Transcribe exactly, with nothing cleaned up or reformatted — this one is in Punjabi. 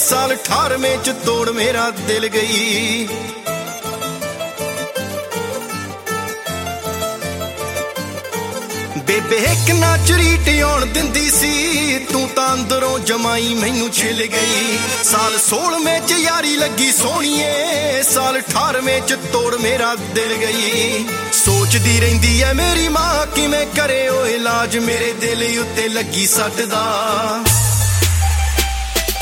ਸਾਲ ਅਠਾਰਵੇਂ ਚ ਤੋੜ ਮੇਰਾ ਦਿਲ ਗਈ। ਬੇਬੇ ਇੱਕ ਨਾ ਝਰੀਟ ਆਉਣ ਦਿੰਦੀ ਸੀ, ਤੂੰ ਤਾਂ ਅੰਦਰੋਂ ਜਮਾਈ ਮੈਨੂੰ ਛਿਲ ਗਈ। ਸਾਲ ਸੋਲਵੇਂ ਚ ਯਾਰੀ ਲੱਗੀ ਸੋਹਣੀਏ, ਸਾਲ ਅਠਾਰਵੇਂ ਚ ਤੋੜ ਮੇਰਾ ਦਿਲ ਗਈ। ਸੋਚਦੀ ਰਹਿੰਦੀ ਐ ਮੇਰੀ ਮਾਂ ਕਿਵੇਂ ਕਰੇ ਉਹ ਇਲਾਜ, ਮੇਰੇ ਦਿਲ ਉੱਤੇ ਲੱਗੀ ਸੱਟ ਦਾ।